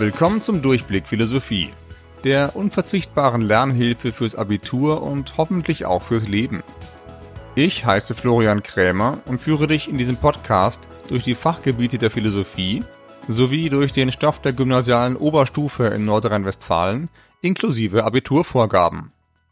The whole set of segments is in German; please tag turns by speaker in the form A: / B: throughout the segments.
A: Willkommen zum Durchblick Philosophie, der unverzichtbaren Lernhilfe fürs Abitur und hoffentlich auch fürs Leben. Ich heiße Florian Krämer und führe dich in diesem Podcast durch die Fachgebiete der Philosophie sowie durch den Stoff der gymnasialen Oberstufe in Nordrhein-Westfalen inklusive Abiturvorgaben.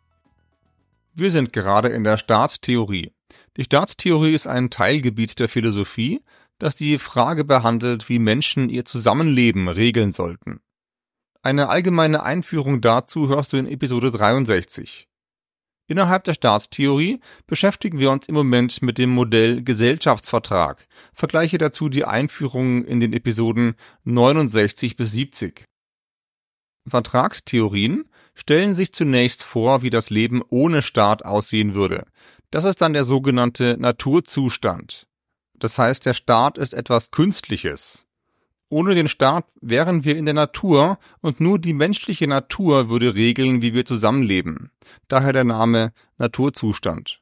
A: Wir sind gerade in der Staatstheorie. Die Staatstheorie ist ein Teilgebiet der Philosophie, das die Frage behandelt, wie Menschen ihr Zusammenleben regeln sollten. Eine allgemeine Einführung dazu hörst du in Episode 63. Innerhalb der Staatstheorie beschäftigen wir uns im Moment mit dem Modell Gesellschaftsvertrag. Vergleiche dazu die Einführung in den Episoden 69 bis 70. Vertragstheorien stellen sich zunächst vor, wie das Leben ohne Staat aussehen würde. Das ist dann der sogenannte Naturzustand. Das heißt, der Staat ist etwas Künstliches. Ohne den Staat wären wir in der Natur und nur die menschliche Natur würde regeln, wie wir zusammenleben. Daher der Name Naturzustand.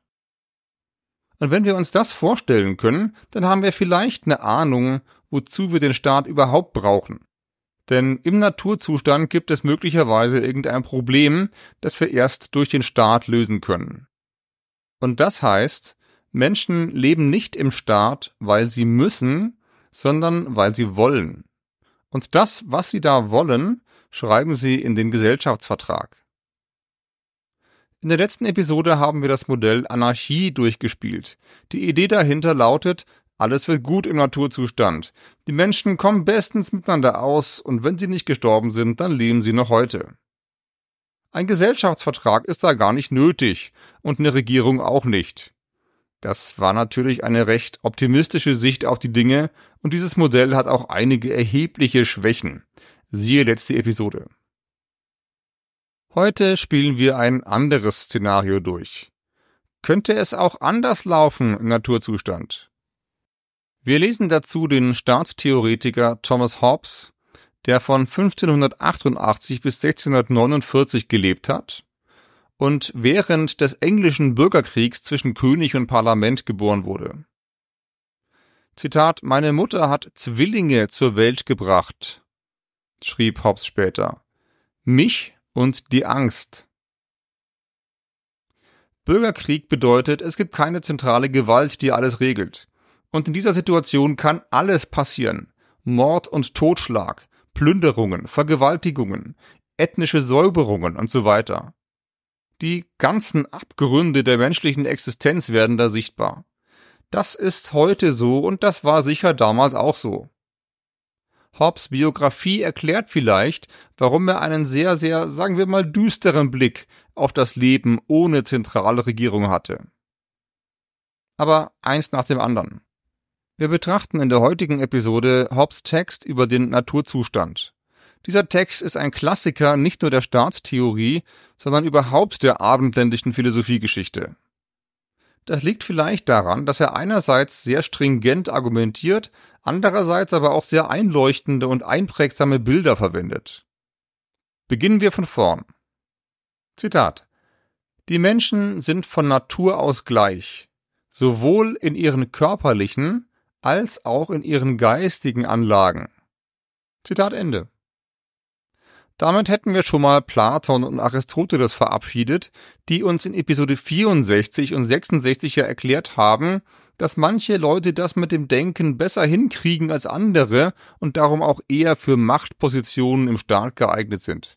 A: Und wenn wir uns das vorstellen können, dann haben wir vielleicht eine Ahnung, wozu wir den Staat überhaupt brauchen. Denn im Naturzustand gibt es möglicherweise irgendein Problem, das wir erst durch den Staat lösen können. Und das heißt, Menschen leben nicht im Staat, weil sie müssen, sondern weil sie wollen. Und das, was sie da wollen, schreiben sie in den Gesellschaftsvertrag. In der letzten Episode haben wir das Modell Anarchie durchgespielt. Die Idee dahinter lautet, alles wird gut im Naturzustand. Die Menschen kommen bestens miteinander aus und wenn sie nicht gestorben sind, dann leben sie noch heute. Ein Gesellschaftsvertrag ist da gar nicht nötig und eine Regierung auch nicht. Das war natürlich eine recht optimistische Sicht auf die Dinge und dieses Modell hat auch einige erhebliche Schwächen. Siehe letzte Episode. Heute spielen wir ein anderes Szenario durch. Könnte es auch anders laufen im Naturzustand? Wir lesen dazu den Staatstheoretiker Thomas Hobbes, der von 1588 bis 1649 gelebt hat und während des englischen Bürgerkriegs zwischen König und Parlament geboren wurde. Zitat: Meine Mutter hat Zwillinge zur Welt gebracht, schrieb Hobbes später. Mich und die Angst. Bürgerkrieg bedeutet, es gibt keine zentrale Gewalt, die alles regelt. Und in dieser Situation kann alles passieren. Mord und Totschlag, Plünderungen, Vergewaltigungen, ethnische Säuberungen und so weiter. Die ganzen Abgründe der menschlichen Existenz werden da sichtbar. Das ist heute so und das war sicher damals auch so. Hobbes' Biografie erklärt vielleicht, warum er einen sehr, sagen wir mal, düsteren Blick auf das Leben ohne zentrale Regierung hatte. Aber eins nach dem anderen. Wir betrachten in der heutigen Episode Hobbes' Text über den Naturzustand. Dieser Text ist ein Klassiker nicht nur der Staatstheorie, sondern überhaupt der abendländischen Philosophiegeschichte. Das liegt vielleicht daran, dass er einerseits sehr stringent argumentiert, andererseits aber auch sehr einleuchtende und einprägsame Bilder verwendet. Beginnen wir von vorn. Zitat: Die Menschen sind von Natur aus gleich, sowohl in ihren körperlichen als auch in ihren geistigen Anlagen. Zitat Ende. Damit hätten wir schon mal Platon und Aristoteles verabschiedet, die uns in Episode 64 und 66 ja erklärt haben, dass manche Leute das mit dem Denken besser hinkriegen als andere und darum auch eher für Machtpositionen im Staat geeignet sind.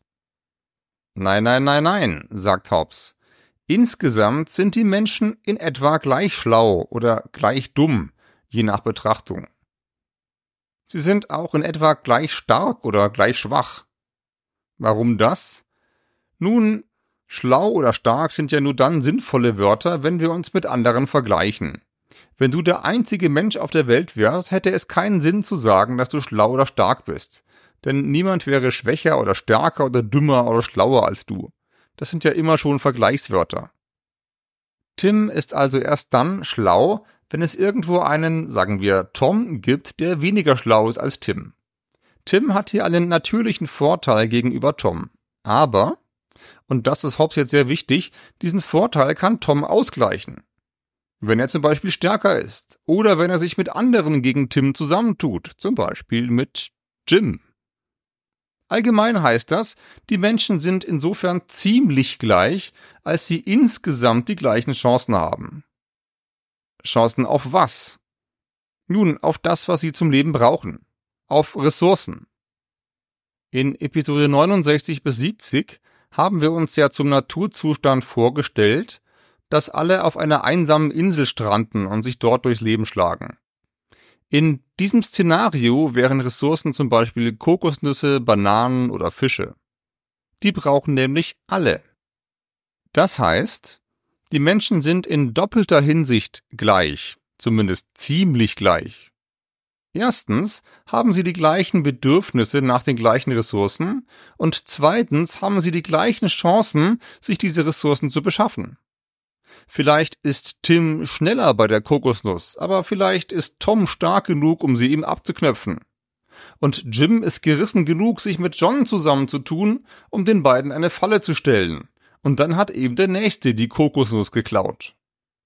A: Nein, sagt Hobbes. Insgesamt sind die Menschen in etwa gleich schlau oder gleich dumm, je nach Betrachtung. Sie sind auch in etwa gleich stark oder gleich schwach. Warum das? Nun, schlau oder stark sind ja nur dann sinnvolle Wörter, wenn wir uns mit anderen vergleichen. Wenn du der einzige Mensch auf der Welt wärst, hätte es keinen Sinn zu sagen, dass du schlau oder stark bist. Denn niemand wäre schwächer oder stärker oder dümmer oder schlauer als du. Das sind ja immer schon Vergleichswörter. Tim ist also erst dann schlau, wenn es irgendwo einen, sagen wir, Tom gibt, der weniger schlau ist als Tim. Tim hat hier einen natürlichen Vorteil gegenüber Tom. Aber, und das ist Hobbes jetzt sehr wichtig, diesen Vorteil kann Tom ausgleichen. Wenn er zum Beispiel stärker ist oder wenn er sich mit anderen gegen Tim zusammentut, zum Beispiel mit Jim. Allgemein heißt das, die Menschen sind insofern ziemlich gleich, als sie insgesamt die gleichen Chancen haben. Chancen auf was? Nun, auf das, was sie zum Leben brauchen. Auf Ressourcen. In Episode 69 bis 70 haben wir uns ja zum Naturzustand vorgestellt, dass alle auf einer einsamen Insel stranden und sich dort durchs Leben schlagen. In diesem Szenario wären Ressourcen zum Beispiel Kokosnüsse, Bananen oder Fische. Die brauchen nämlich alle. Das heißt, die Menschen sind in doppelter Hinsicht gleich, zumindest ziemlich gleich. Erstens haben sie die gleichen Bedürfnisse nach den gleichen Ressourcen und zweitens haben sie die gleichen Chancen, sich diese Ressourcen zu beschaffen. Vielleicht ist Tim schneller bei der Kokosnuss, aber vielleicht ist Tom stark genug, um sie ihm abzuknöpfen. Und Jim ist gerissen genug, sich mit John zusammenzutun, um den beiden eine Falle zu stellen. Und dann hat eben der Nächste die Kokosnuss geklaut.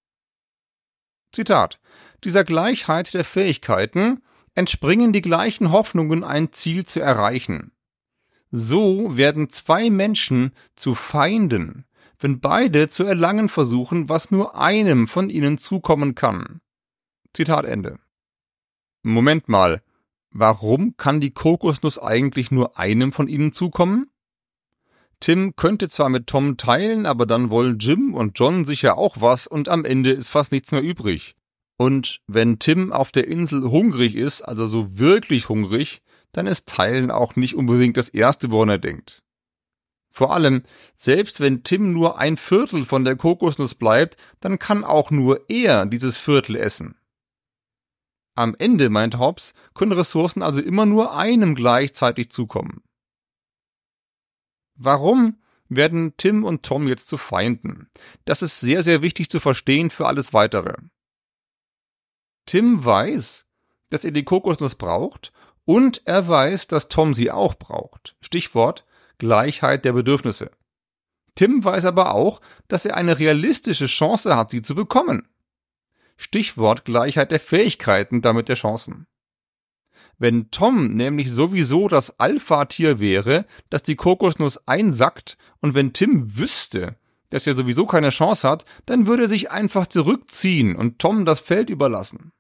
A: Zitat: Dieser Gleichheit der Fähigkeiten entspringen die gleichen Hoffnungen, ein Ziel zu erreichen. So werden zwei Menschen zu Feinden, wenn beide zu erlangen versuchen, was nur einem von ihnen zukommen kann. Zitat Ende. Moment mal, warum kann die Kokosnuss eigentlich nur einem von ihnen zukommen? Tim könnte zwar mit Tom teilen, aber dann wollen Jim und John sicher auch was und am Ende ist fast nichts mehr übrig. Und wenn Tim auf der Insel hungrig ist, also so wirklich hungrig, dann ist Teilen auch nicht unbedingt das Erste, woran er denkt. Vor allem, selbst wenn Tim nur ein Viertel von der Kokosnuss bleibt, dann kann auch nur er dieses Viertel essen. Am Ende, meint Hobbes, können Ressourcen also immer nur einem gleichzeitig zukommen. Warum werden Tim und Tom jetzt zu Feinden? Das ist sehr, sehr wichtig zu verstehen für alles Weitere. Tim weiß, dass er die Kokosnuss braucht und er weiß, dass Tom sie auch braucht. Stichwort Gleichheit der Bedürfnisse. Tim weiß aber auch, dass er eine realistische Chance hat, sie zu bekommen. Stichwort Gleichheit der Fähigkeiten, damit der Chancen. Wenn Tom nämlich sowieso das Alpha-Tier wäre, das die Kokosnuss einsackt, und wenn Tim wüsste, dass er sowieso keine Chance hat, dann würde er sich einfach zurückziehen und Tom das Feld überlassen.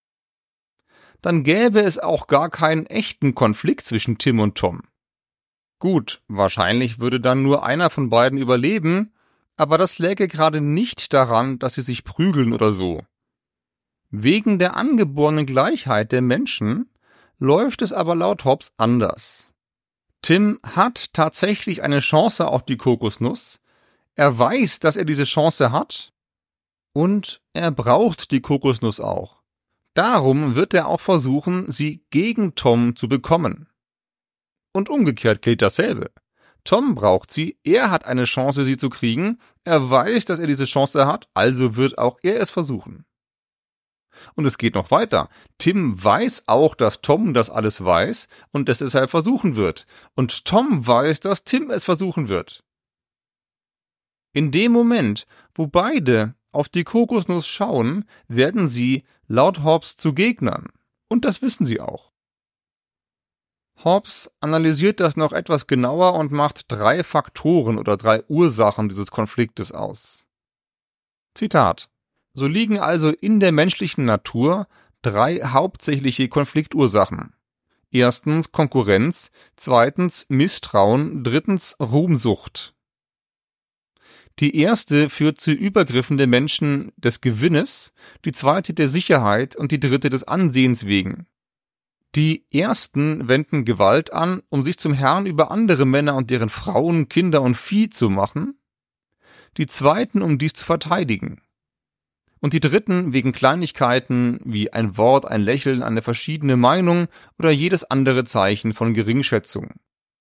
A: Dann gäbe es auch gar keinen echten Konflikt zwischen Tim und Tom. Gut, wahrscheinlich würde dann nur einer von beiden überleben, aber das läge gerade nicht daran, dass sie sich prügeln oder so. Wegen der angeborenen Gleichheit der Menschen läuft es aber laut Hobbes anders. Tim hat tatsächlich eine Chance auf die Kokosnuss, er weiß, dass er diese Chance hat und er braucht die Kokosnuss auch. Darum wird er auch versuchen, sie gegen Tom zu bekommen. Und umgekehrt gilt dasselbe. Tom braucht sie, er hat eine Chance, sie zu kriegen, er weiß, dass er diese Chance hat, also wird auch er es versuchen. Und es geht noch weiter. Tim weiß auch, dass Tom das alles weiß und es deshalb versuchen wird. Und Tom weiß, dass Tim es versuchen wird. In dem Moment, wo beide auf die Kokosnuss schauen, werden sie laut Hobbes zu Gegnern. Und das wissen sie auch. Hobbes analysiert das noch etwas genauer und macht 3 Faktoren oder 3 Ursachen dieses Konfliktes aus. Zitat: So liegen also in der menschlichen Natur 3 hauptsächliche Konfliktursachen. Erstens Konkurrenz, zweitens Misstrauen, drittens Ruhmsucht. Die erste führt zu Übergriffen der Menschen des Gewinnes, die zweite der Sicherheit und die dritte des Ansehens wegen. Die ersten wenden Gewalt an, um sich zum Herrn über andere Männer und deren Frauen, Kinder und Vieh zu machen, die zweiten, um dies zu verteidigen. Und die dritten wegen Kleinigkeiten wie ein Wort, ein Lächeln, eine verschiedene Meinung oder jedes andere Zeichen von Geringschätzung.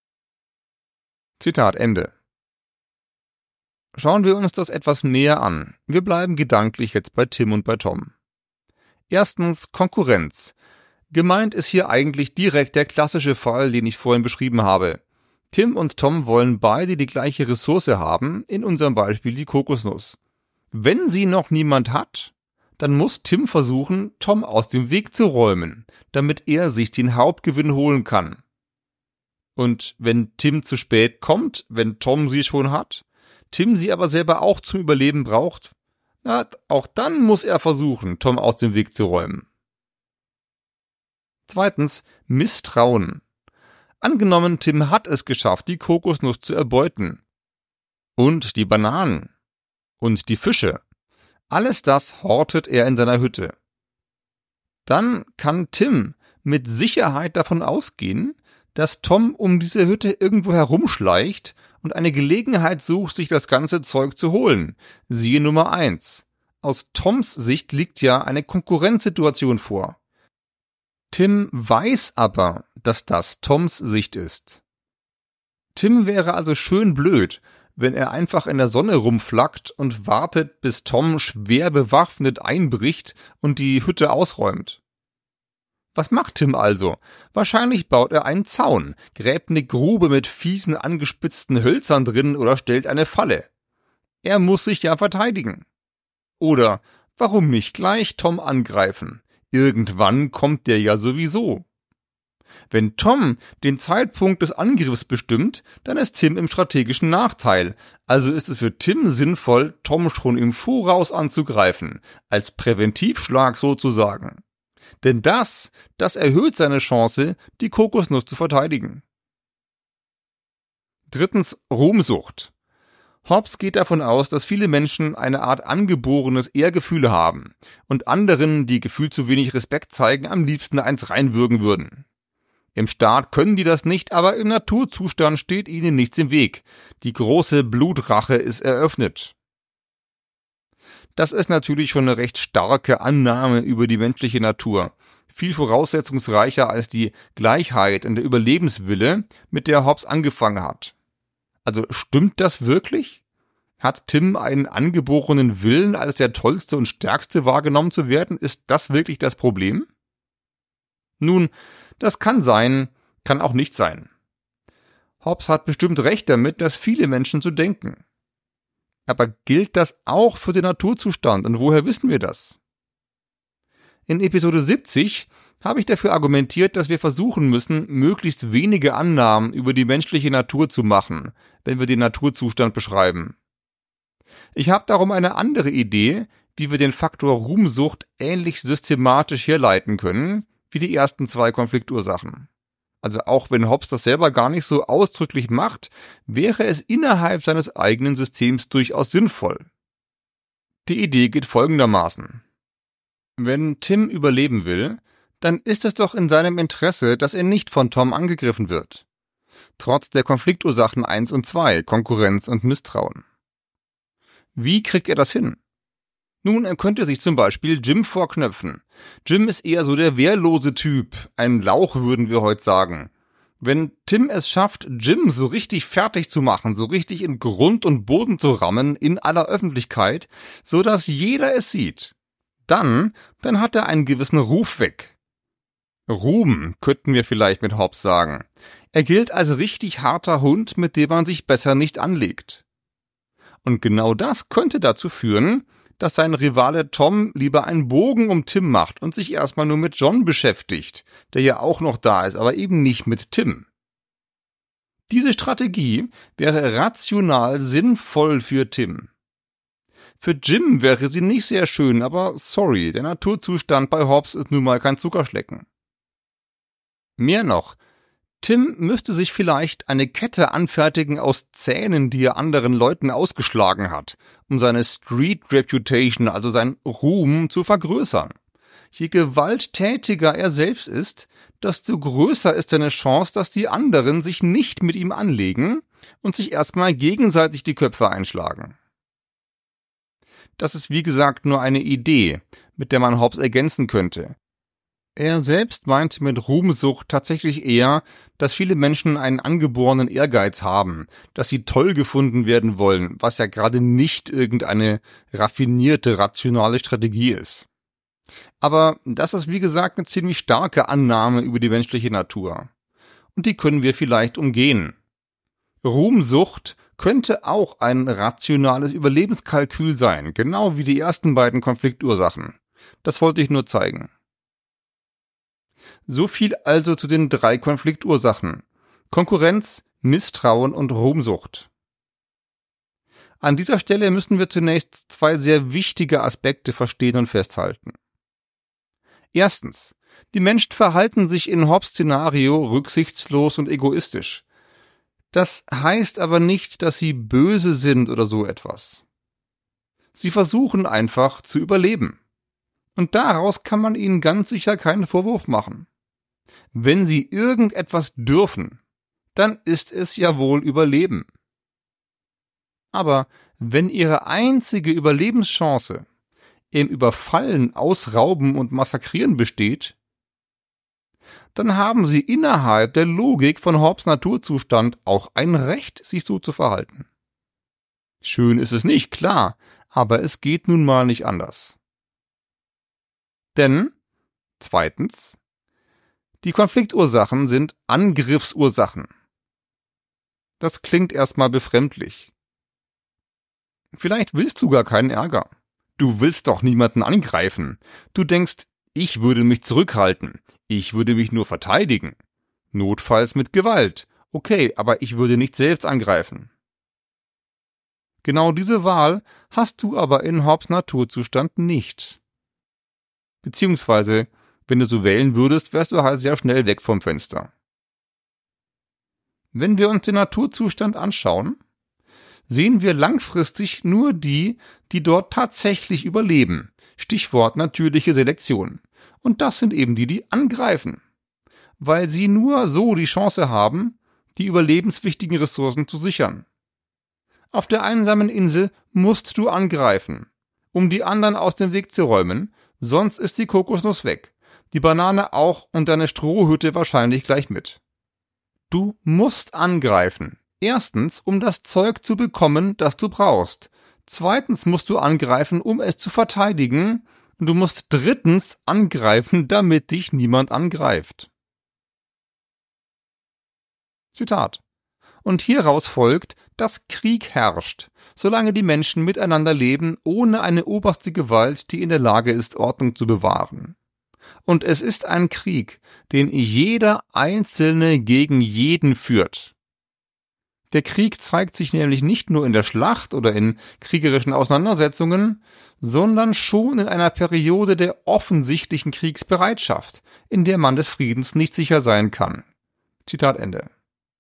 A: Zitat Ende. Schauen wir uns das etwas näher an. Wir bleiben gedanklich jetzt bei Tim und bei Tom. Erstens Konkurrenz. Gemeint ist hier eigentlich direkt der klassische Fall, den ich vorhin beschrieben habe. Tim und Tom wollen beide die gleiche Ressource haben, in unserem Beispiel die Kokosnuss. Wenn sie noch niemand hat, dann muss Tim versuchen, Tom aus dem Weg zu räumen, damit er sich den Hauptgewinn holen kann. Und wenn Tim zu spät kommt, wenn Tom sie schon hat, Tim sie aber selber auch zum Überleben braucht, na, auch dann muss er versuchen, Tom aus dem Weg zu räumen. Zweitens, Misstrauen. Angenommen, Tim hat es geschafft, die Kokosnuss zu erbeuten. Und die Bananen. Und die Fische. Alles das hortet er in seiner Hütte. Dann kann Tim mit Sicherheit davon ausgehen, dass Tom um diese Hütte irgendwo herumschleicht und eine Gelegenheit sucht, sich das ganze Zeug zu holen. Siehe Nummer 1. Aus Toms Sicht liegt ja eine Konkurrenzsituation vor. Tim weiß aber, dass das Toms Sicht ist. Tim wäre also schön blöd, wenn er einfach in der Sonne rumflackt und wartet, bis Tom schwer bewaffnet einbricht und die Hütte ausräumt. Was macht Tim also? Wahrscheinlich baut er einen Zaun, gräbt eine Grube mit fiesen angespitzten Hölzern drin oder stellt eine Falle. Er muss sich ja verteidigen. Oder warum nicht gleich Tom angreifen? Irgendwann kommt der ja sowieso. Wenn Tom den Zeitpunkt des Angriffs bestimmt, dann ist Tim im strategischen Nachteil. Also ist es für Tim sinnvoll, Tom schon im Voraus anzugreifen, als Präventivschlag sozusagen. Denn das erhöht seine Chance, die Kokosnuss zu verteidigen. Drittens, Ruhmsucht. Hobbes geht davon aus, dass viele Menschen eine Art angeborenes Ehrgefühl haben und anderen, die gefühlt zu wenig Respekt zeigen, am liebsten eins reinwürgen würden. Im Staat können die das nicht, aber im Naturzustand steht ihnen nichts im Weg. Die große Blutrache ist eröffnet. Das ist natürlich schon eine recht starke Annahme über die menschliche Natur. Viel voraussetzungsreicher als die Gleichheit und der Überlebenswille, mit der Hobbes angefangen hat. Also stimmt das wirklich? Hat Tim einen angeborenen Willen, als der Tollste und Stärkste wahrgenommen zu werden? Ist das wirklich das Problem? Nun, das kann sein, kann auch nicht sein. Hobbes hat bestimmt recht damit, dass viele Menschen so denken. Aber gilt das auch für den Naturzustand und woher wissen wir das? In Episode 70 habe ich dafür argumentiert, dass wir versuchen müssen, möglichst wenige Annahmen über die menschliche Natur zu machen, wenn wir den Naturzustand beschreiben. Ich habe darum eine andere Idee, wie wir den Faktor Ruhmsucht ähnlich systematisch herleiten können, wie die ersten 2 Konfliktursachen. Also auch wenn Hobbes das selber gar nicht so ausdrücklich macht, wäre es innerhalb seines eigenen Systems durchaus sinnvoll. Die Idee geht folgendermaßen. Wenn Tim überleben will, dann ist es doch in seinem Interesse, dass er nicht von Tom angegriffen wird. Trotz der Konfliktursachen 1 und 2, Konkurrenz und Misstrauen. Wie kriegt er das hin? Nun, er könnte sich zum Beispiel Jim vorknöpfen. Jim ist eher so der wehrlose Typ, ein Lauch würden wir heute sagen. Wenn Tim es schafft, Jim so richtig fertig zu machen, so richtig in Grund und Boden zu rammen, in aller Öffentlichkeit, so dass jeder es sieht, dann hat er einen gewissen Ruf weg. Ruhm, könnten wir vielleicht mit Hobbes sagen. Er gilt als richtig harter Hund, mit dem man sich besser nicht anlegt. Und genau das könnte dazu führen, dass sein Rivale Tom lieber einen Bogen um Tim macht und sich erstmal nur mit John beschäftigt, der ja auch noch da ist, aber eben nicht mit Tim. Diese Strategie wäre rational sinnvoll für Tim. Für Jim wäre sie nicht sehr schön, aber sorry, der Naturzustand bei Hobbes ist nun mal kein Zuckerschlecken. Mehr noch, Tim müsste sich vielleicht eine Kette anfertigen aus Zähnen, die er anderen Leuten ausgeschlagen hat, um seine Street Reputation, also seinen Ruhm, zu vergrößern. Je gewalttätiger er selbst ist, desto größer ist seine Chance, dass die anderen sich nicht mit ihm anlegen und sich erstmal gegenseitig die Köpfe einschlagen. Das ist wie gesagt nur eine Idee, mit der man Hobbes ergänzen könnte. Er selbst meinte mit Ruhmsucht tatsächlich eher, dass viele Menschen einen angeborenen Ehrgeiz haben, dass sie toll gefunden werden wollen, was ja gerade nicht irgendeine raffinierte, rationale Strategie ist. Aber das ist wie gesagt eine ziemlich starke Annahme über die menschliche Natur. Und die können wir vielleicht umgehen. Ruhmsucht könnte auch ein rationales Überlebenskalkül sein, genau wie die ersten beiden Konfliktursachen. Das wollte ich nur zeigen. So viel also zu den 3 Konfliktursachen. Konkurrenz, Misstrauen und Ruhmsucht. An dieser Stelle müssen wir zunächst zwei sehr wichtige Aspekte verstehen und festhalten. Erstens, die Menschen verhalten sich in Hobbes' Szenario rücksichtslos und egoistisch. Das heißt aber nicht, dass sie böse sind oder so etwas. Sie versuchen einfach zu überleben. Und daraus kann man ihnen ganz sicher keinen Vorwurf machen. Wenn sie irgendetwas dürfen, dann ist es ja wohl Überleben. Aber wenn ihre einzige Überlebenschance im Überfallen, Ausrauben und Massakrieren besteht, dann haben sie innerhalb der Logik von Hobbes' Naturzustand auch ein Recht, sich so zu verhalten. Schön ist es nicht, klar, aber es geht nun mal nicht anders. Denn, zweitens, die Konfliktursachen sind Angriffsursachen. Das klingt erstmal befremdlich. Vielleicht willst du gar keinen Ärger. Du willst doch niemanden angreifen. Du denkst, ich würde mich zurückhalten. Ich würde mich nur verteidigen. Notfalls mit Gewalt. Okay, aber ich würde nicht selbst angreifen. Genau diese Wahl hast du aber in Hobbes' Naturzustand nicht. Beziehungsweise, wenn du so wählen würdest, wärst du halt sehr schnell weg vom Fenster. Wenn wir uns den Naturzustand anschauen, sehen wir langfristig nur die, die dort tatsächlich überleben. Stichwort natürliche Selektion. Und das sind eben die, die angreifen. Weil sie nur so die Chance haben, die überlebenswichtigen Ressourcen zu sichern. Auf der einsamen Insel musst du angreifen, um die anderen aus dem Weg zu räumen, sonst ist die Kokosnuss weg, die Banane auch und deine Strohhütte wahrscheinlich gleich mit. Du musst angreifen. Erstens, um das Zeug zu bekommen, das du brauchst. Zweitens musst du angreifen, um es zu verteidigen. Und du musst drittens angreifen, damit dich niemand angreift. Zitat. Und hieraus folgt, dass Krieg herrscht, solange die Menschen miteinander leben, ohne eine oberste Gewalt, die in der Lage ist, Ordnung zu bewahren. Und es ist ein Krieg, den jeder Einzelne gegen jeden führt. Der Krieg zeigt sich nämlich nicht nur in der Schlacht oder in kriegerischen Auseinandersetzungen, sondern schon in einer Periode der offensichtlichen Kriegsbereitschaft, in der man des Friedens nicht sicher sein kann. Zitat Ende.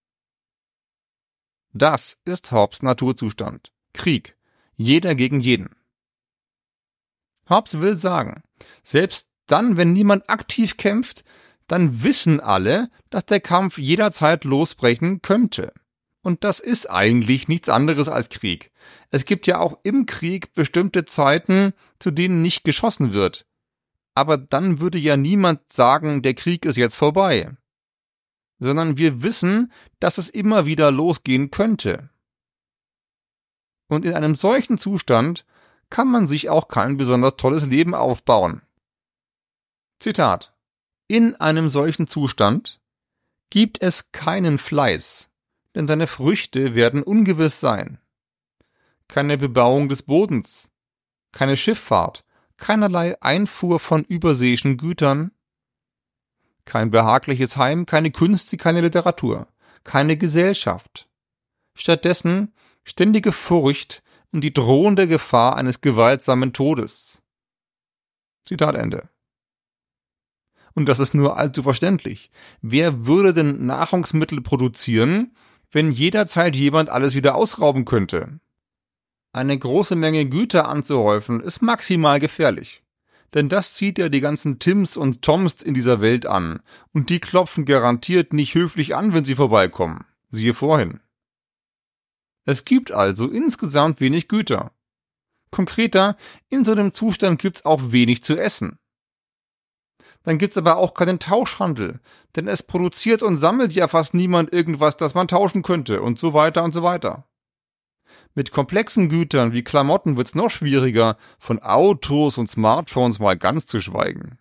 A: Das ist Hobbes' Naturzustand. Krieg. Jeder gegen jeden. Hobbes will sagen, selbst dann, wenn niemand aktiv kämpft, dann wissen alle, dass der Kampf jederzeit losbrechen könnte. Und das ist eigentlich nichts anderes als Krieg. Es gibt ja auch im Krieg bestimmte Zeiten, zu denen nicht geschossen wird. Aber dann würde ja niemand sagen, der Krieg ist jetzt vorbei. Sondern wir wissen, dass es immer wieder losgehen könnte. Und in einem solchen Zustand kann man sich auch kein besonders tolles Leben aufbauen. Zitat. In einem solchen Zustand gibt es keinen Fleiß, denn seine Früchte werden ungewiss sein. Keine Bebauung des Bodens, keine Schifffahrt, keinerlei Einfuhr von überseeischen Gütern, kein behagliches Heim, keine Künste, keine Literatur, keine Gesellschaft. Stattdessen ständige Furcht und die drohende Gefahr eines gewaltsamen Todes. Zitat Ende. Und das ist nur allzu verständlich. Wer würde denn Nahrungsmittel produzieren, wenn jederzeit jemand alles wieder ausrauben könnte? Eine große Menge Güter anzuhäufen ist maximal gefährlich. Denn das zieht ja die ganzen Tims und Toms in dieser Welt an. Und die klopfen garantiert nicht höflich an, wenn sie vorbeikommen. Siehe vorhin. Es gibt also insgesamt wenig Güter. Konkreter, in so einem Zustand gibt's auch wenig zu essen. Dann gibt's aber auch keinen Tauschhandel, denn es produziert und sammelt ja fast niemand irgendwas, das man tauschen könnte und so weiter und so weiter. Mit komplexen Gütern wie Klamotten wird's noch schwieriger, von Autos und Smartphones mal ganz zu schweigen.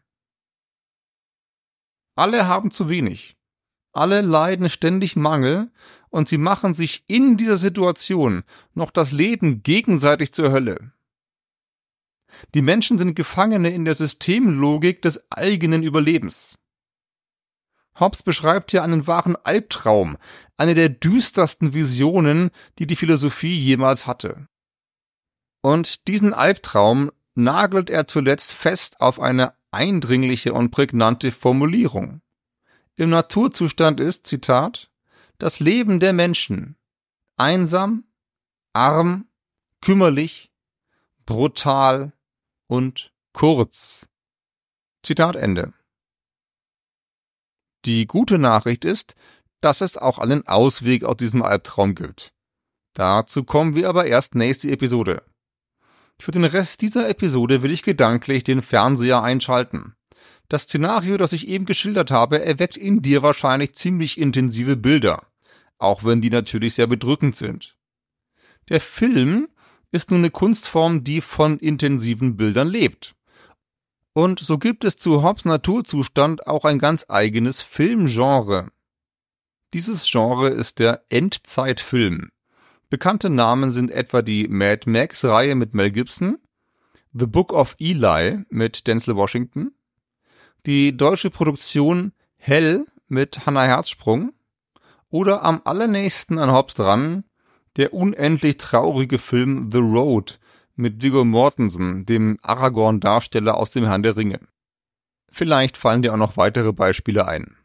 A: Alle haben zu wenig. Alle leiden ständig Mangel und sie machen sich in dieser Situation noch das Leben gegenseitig zur Hölle. Die Menschen sind Gefangene in der Systemlogik des eigenen Überlebens. Hobbes beschreibt hier einen wahren Albtraum, eine der düstersten Visionen, die die Philosophie jemals hatte. Und diesen Albtraum nagelt er zuletzt fest auf eine eindringliche und prägnante Formulierung. Im Naturzustand ist, Zitat, das Leben der Menschen einsam, arm, kümmerlich, brutal und kurz. Zitat Ende. Die gute Nachricht ist, dass es auch einen Ausweg aus diesem Albtraum gibt. Dazu kommen wir aber erst nächste Episode. Für den Rest dieser Episode will ich gedanklich den Fernseher einschalten. Das Szenario, das ich eben geschildert habe, erweckt in dir wahrscheinlich ziemlich intensive Bilder, auch wenn die natürlich sehr bedrückend sind. Der Film ist nun eine Kunstform, die von intensiven Bildern lebt. Und so gibt es zu Hobbes Naturzustand auch ein ganz eigenes Filmgenre. Dieses Genre ist der Endzeitfilm. Bekannte Namen sind etwa die Mad Max-Reihe mit Mel Gibson, The Book of Eli mit Denzel Washington, die deutsche Produktion Hell mit Hannah Herzsprung oder am allernächsten an Hobbes dran der unendlich traurige Film The Road mit Viggo Mortensen, dem Aragorn-Darsteller aus dem Herrn der Ringe. Vielleicht fallen dir auch noch weitere Beispiele ein.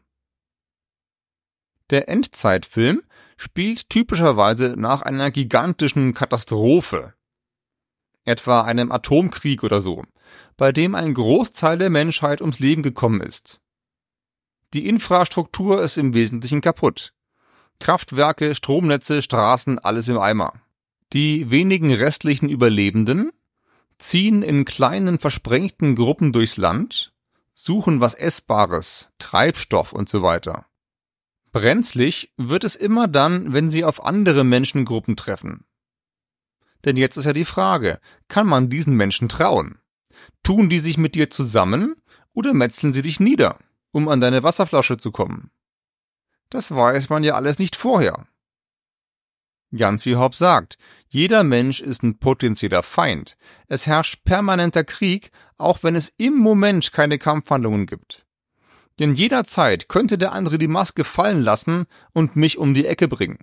A: Der Endzeitfilm spielt typischerweise nach einer gigantischen Katastrophe, etwa einem Atomkrieg oder so, bei dem ein Großteil der Menschheit ums Leben gekommen ist. Die Infrastruktur ist im Wesentlichen kaputt. Kraftwerke, Stromnetze, Straßen, alles im Eimer. Die wenigen restlichen Überlebenden ziehen in kleinen versprengten Gruppen durchs Land, suchen was Essbares, Treibstoff und so weiter. Brenzlig wird es immer dann, wenn sie auf andere Menschengruppen treffen. Denn jetzt ist ja die Frage, kann man diesen Menschen trauen? Tun die sich mit dir zusammen oder metzeln sie dich nieder, um an deine Wasserflasche zu kommen? Das weiß man ja alles nicht vorher. Ganz wie Hobbes sagt, jeder Mensch ist ein potenzieller Feind. Es herrscht permanenter Krieg, auch wenn es im Moment keine Kampfhandlungen gibt. Denn jederzeit könnte der andere die Maske fallen lassen und mich um die Ecke bringen.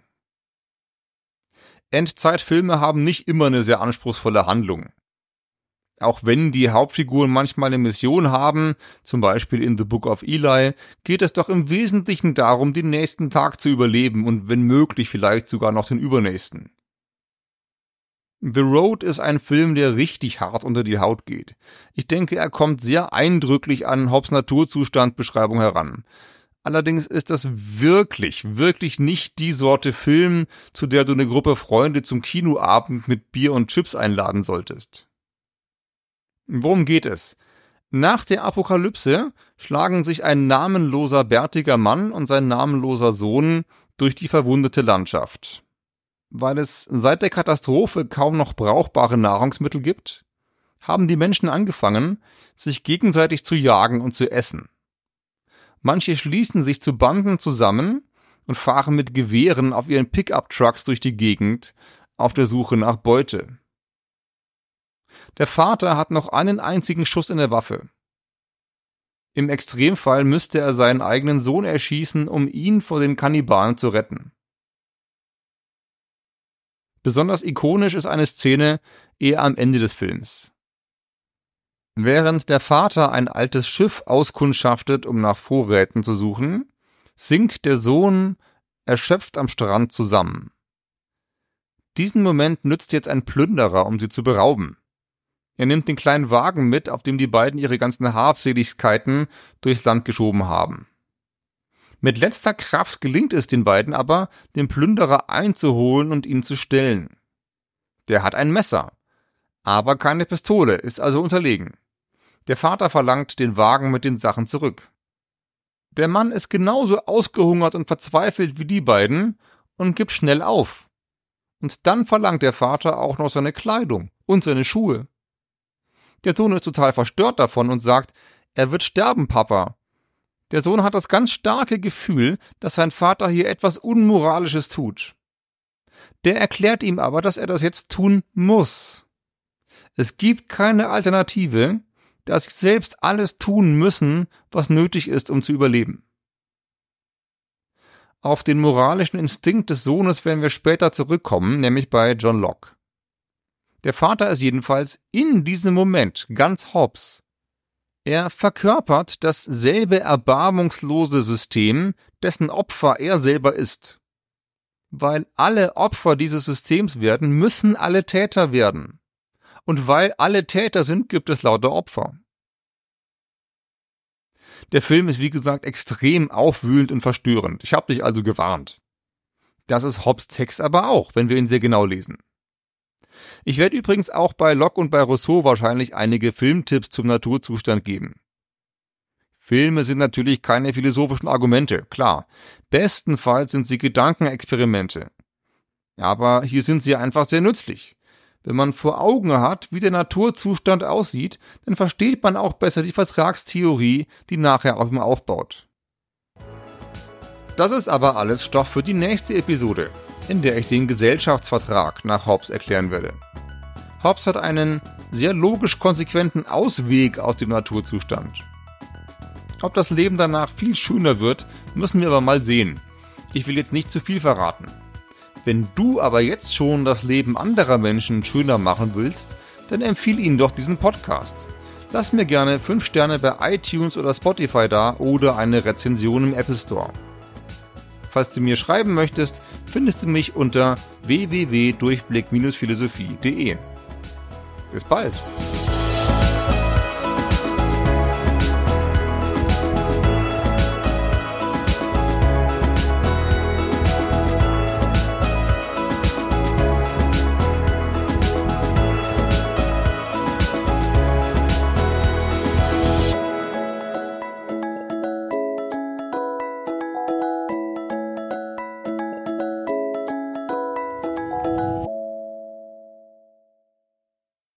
A: Endzeitfilme haben nicht immer eine sehr anspruchsvolle Handlung. Auch wenn die Hauptfiguren manchmal eine Mission haben, zum Beispiel in The Book of Eli, geht es doch im Wesentlichen darum, den nächsten Tag zu überleben und wenn möglich vielleicht sogar noch den übernächsten. The Road ist ein Film, der richtig hart unter die Haut geht. Ich denke, er kommt sehr eindrücklich an Hobbes Naturzustandbeschreibung heran. Allerdings ist das wirklich nicht die Sorte Film, zu der du eine Gruppe Freunde zum Kinoabend mit Bier und Chips einladen solltest. Worum geht es? Nach der Apokalypse schlagen sich ein namenloser bärtiger Mann und sein namenloser Sohn durch die verwundete Landschaft. Weil es seit der Katastrophe kaum noch brauchbare Nahrungsmittel gibt, haben die Menschen angefangen, sich gegenseitig zu jagen und zu essen. Manche schließen sich zu Banden zusammen und fahren mit Gewehren auf ihren Pickup-Trucks durch die Gegend auf der Suche nach Beute. Der Vater hat noch einen einzigen Schuss in der Waffe. Im Extremfall müsste er seinen eigenen Sohn erschießen, um ihn vor den Kannibalen zu retten. Besonders ikonisch ist eine Szene eher am Ende des Films. Während der Vater ein altes Schiff auskundschaftet, um nach Vorräten zu suchen, sinkt der Sohn erschöpft am Strand zusammen. Diesen Moment nützt jetzt ein Plünderer, um sie zu berauben. Er nimmt den kleinen Wagen mit, auf dem die beiden ihre ganzen Habseligkeiten durchs Land geschoben haben. Mit letzter Kraft gelingt es den beiden aber, den Plünderer einzuholen und ihn zu stellen. Der hat ein Messer, aber keine Pistole, ist also unterlegen. Der Vater verlangt den Wagen mit den Sachen zurück. Der Mann ist genauso ausgehungert und verzweifelt wie die beiden und gibt schnell auf. Und dann verlangt der Vater auch noch seine Kleidung und seine Schuhe. Der Sohn ist total verstört davon und sagt, er wird sterben, Papa. Der Sohn hat das ganz starke Gefühl, dass sein Vater hier etwas Unmoralisches tut. Der erklärt ihm aber, dass er das jetzt tun muss. Es gibt keine Alternative, dass sie selbst alles tun müssen, was nötig ist, um zu überleben. Auf den moralischen Instinkt des Sohnes werden wir später zurückkommen, nämlich bei John Locke. Der Vater ist jedenfalls in diesem Moment ganz Hobbes. Er verkörpert dasselbe erbarmungslose System, dessen Opfer er selber ist. Weil alle Opfer dieses Systems werden, müssen alle Täter werden. Und weil alle Täter sind, gibt es lauter Opfer. Der Film ist wie gesagt extrem aufwühlend und verstörend. Ich habe dich also gewarnt. Das ist Hobbes Text aber auch, wenn wir ihn sehr genau lesen. Ich werde übrigens auch bei Locke und bei Rousseau wahrscheinlich einige Filmtipps zum Naturzustand geben. Filme sind natürlich keine philosophischen Argumente, klar. Bestenfalls sind sie Gedankenexperimente. Aber hier sind sie einfach sehr nützlich. Wenn man vor Augen hat, wie der Naturzustand aussieht, dann versteht man auch besser die Vertragstheorie, die nachher auf ihm aufbaut. Das ist aber alles Stoff für die nächste Episode, in der ich den Gesellschaftsvertrag nach Hobbes erklären werde. Hobbes hat einen sehr logisch konsequenten Ausweg aus dem Naturzustand. Ob das Leben danach viel schöner wird, müssen wir aber mal sehen. Ich will jetzt nicht zu viel verraten. Wenn du aber jetzt schon das Leben anderer Menschen schöner machen willst, dann empfiehl ihnen doch diesen Podcast. Lass mir gerne 5 Sterne bei iTunes oder Spotify da oder eine Rezension im Apple Store. Falls du mir schreiben möchtest, findest du mich unter www.durchblick-philosophie.de. Bis bald!